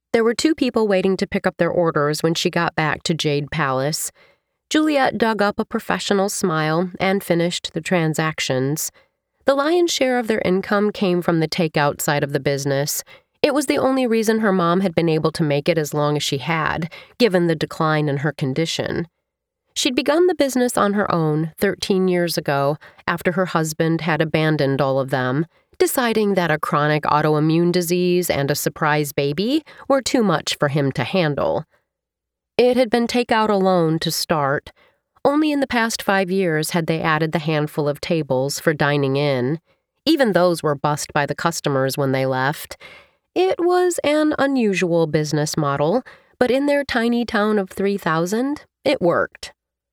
There were 2 people waiting to pick up their orders when she got back to Jade Palace. Juliet dug up a professional smile and finished the transactions. The lion's share of their income came from the takeout side of the business. It was the only reason her mom had been able to make it as long as she had, given the decline in her condition. She'd begun the business on her own 13 years ago after her husband had abandoned all of them, deciding that a chronic autoimmune disease and a surprise baby were too much for him to handle. It had been takeout alone to start. Only in the past 5 years had they added the handful of tables for dining in. Even those were bussed by the customers when they left. It was an unusual business model, but in their tiny town of 3,000, it worked.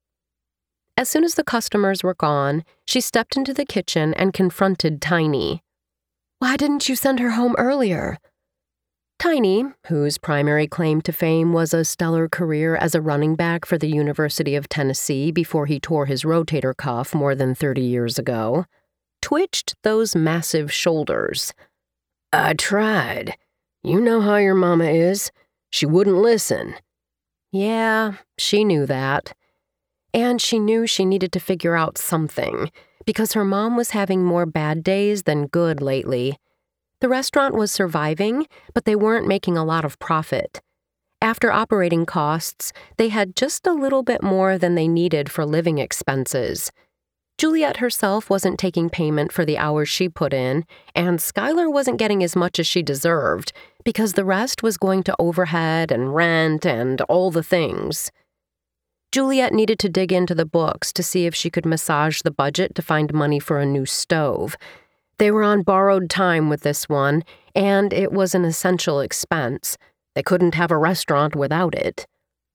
As soon as the customers were gone, she stepped into the kitchen and confronted Tiny. "Why didn't you send her home earlier?" Tiny, whose primary claim to fame was a stellar career as a running back for the University of Tennessee before he tore his rotator cuff more than 30 years ago, twitched those massive shoulders. "I tried. You know how your mama is. She wouldn't listen." Yeah, she knew that. And she knew she needed to figure out something, because her mom was having more bad days than good lately. The restaurant was surviving, but they weren't making a lot of profit. After operating costs, they had just a little bit more than they needed for living expenses. Juliet herself wasn't taking payment for the hours she put in, and Skylar wasn't getting as much as she deserved, because the rest was going to overhead and rent and all the things. Juliet needed to dig into the books to see if she could massage the budget to find money for a new stove. They were on borrowed time with this one, and it was an essential expense. They couldn't have a restaurant without it.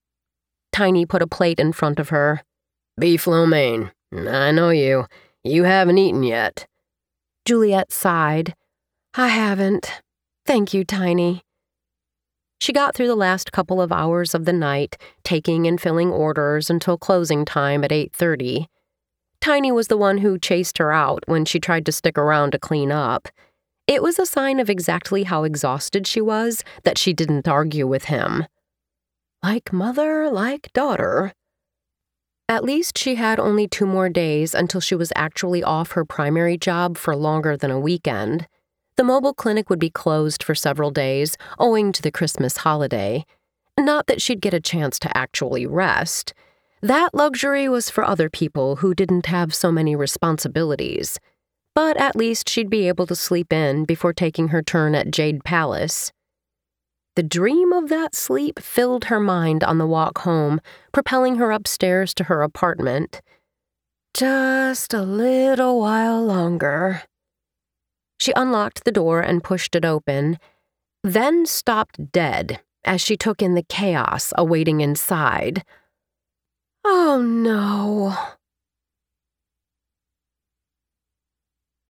Tiny put a plate in front of her. "Beef lo mein. I know you. You haven't eaten yet." Juliet sighed. "I haven't. Thank you, Tiny." She got through the last couple of hours of the night, taking and filling orders until closing time at 8:30. Tiny was the one who chased her out when she tried to stick around to clean up. It was a sign of exactly how exhausted she was that she didn't argue with him. Like mother, like daughter. At least she had only 2 more days until she was actually off her primary job for longer than a weekend. The mobile clinic would be closed for several days, owing to the Christmas holiday. Not that she'd get a chance to actually rest. That luxury was for other people who didn't have so many responsibilities. But at least she'd be able to sleep in before taking her turn at Jade Palace. The dream of that sleep filled her mind on the walk home, propelling her upstairs to her apartment. Just a little while longer. She unlocked the door and pushed it open, then stopped dead as she took in the chaos awaiting inside. Oh no.